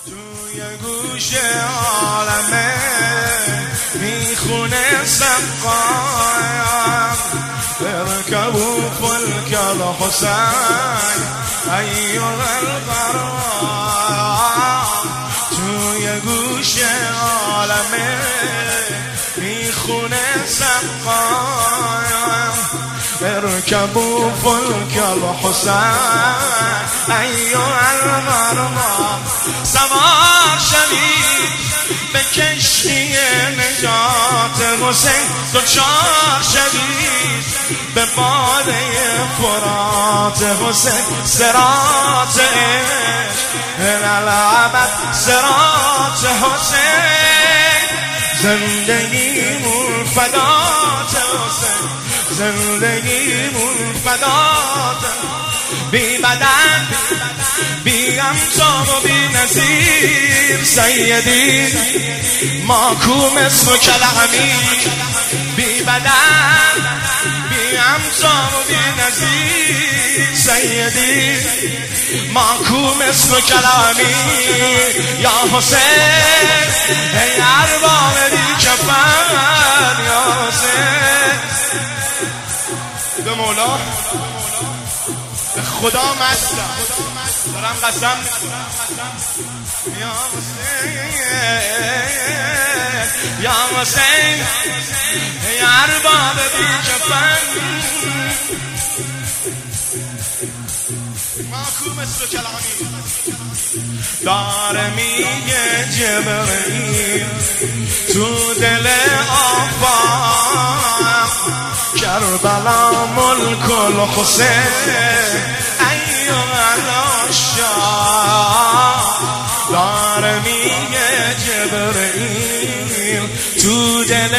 توی گوش عالمه میخونه سقایم ارکبوا فلک الحسین ایها الغرام. توی گوش عالمه میخونه سقایم ارکبوا فلک الحسین ایها الغرام. سوار شوید به کشتی نجات حسین، دچار شوید به باده فرات حسین. صراط عشق الابد صراط حسین، زندگیمون فدات حسین، زندگیمون فدات. بی بدن بی امثال و بی نظیر سیدی ماکوم اسمک الامیر. بی بدن بی امثال و بی نظیر سیدی ماکوم اسمک الامیر. یا حسین ای ارباب بی کفن، یا حسین. به مولا به خدا مستم دارم قسم یا حسین یا حسین ای ارباب بی کفن محکوم اسمک الامیر. داره میگه جبرئیل تو دل آفاق کربلا ملک الحسین ایها الشاه. داره میگه جبرئیل تو دل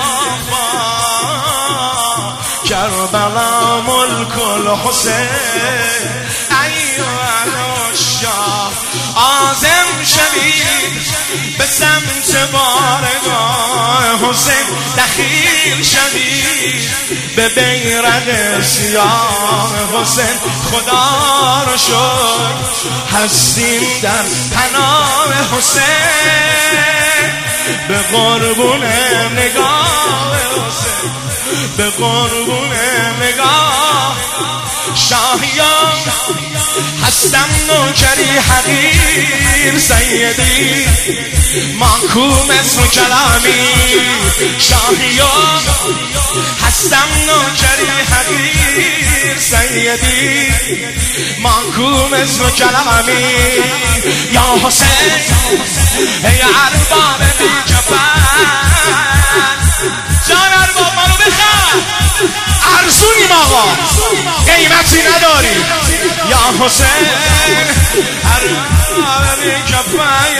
آفاق کربلا ملک الحسین ایها الشاه. عازم شوید به سمت بارگاه حسین، دخیل شوید به بیرق سیاه حسین. خدا رو شکر هستیم در پناه حسین، به قربون نگاه حسین، به قربون نگاه. شاهیان هستم نوکری حقیر سیدی ماکوم اسمک الامیر. شاهیان هستم نوکری حقیر سیدی ماکوم اسمک الامیر. یا حسین ای ارباب بی کفن، جان ارباب منو بخواه، ارزونیم آقا قیمتی نداریم. یا حسین ارباب بی کفن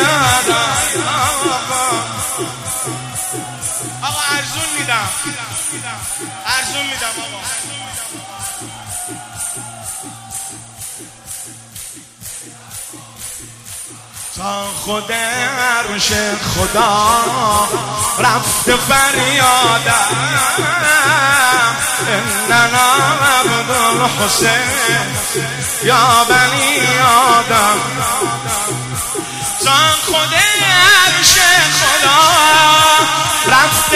آقا ارزون میدم، ارزون میدم آقا. تا خود عرش خدا رفت فریادم اننا عبد الحسین یا بنی آدم. تا خود عرش خدا رفت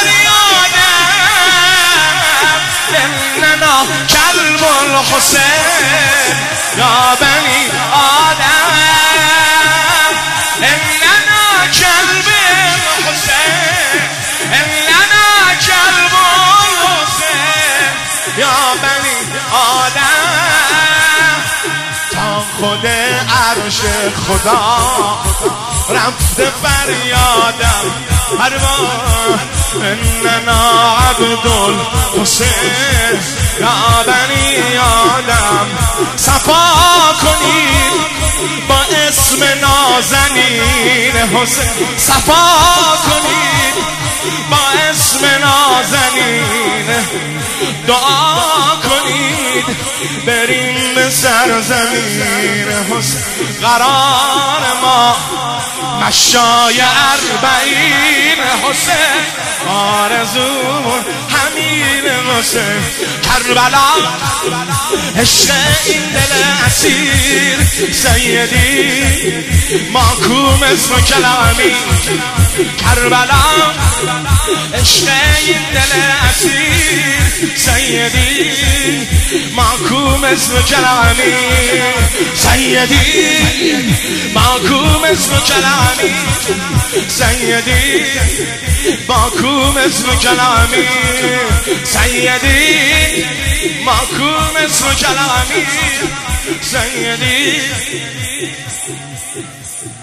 فریادم اننا کلب الحسین یا بنی آدم. اننا کلب الحسین اننا کلب الحسین یا بنی آدم. تا خود عرش خدا رفت فریادم اننا عبد الحسین یا بنی آدم. صفا کنید با اسم نازنین حسین، صفا کنید با اسم نازنین. دعا کنید بریم به سرزمین حسین. قرار ما مشای 40 حسین آرزومون همین حسین کربلا عشق این دل اسیر سیدی ماکوم اسم کلامی کربلا عشق این دل اسیر سیدی ماکوم اسم کلامی سیدی ماکوم اسم کلامی سیدی ماکوم اسم کلامی سیدی ماکوم اسم کلامی سیدی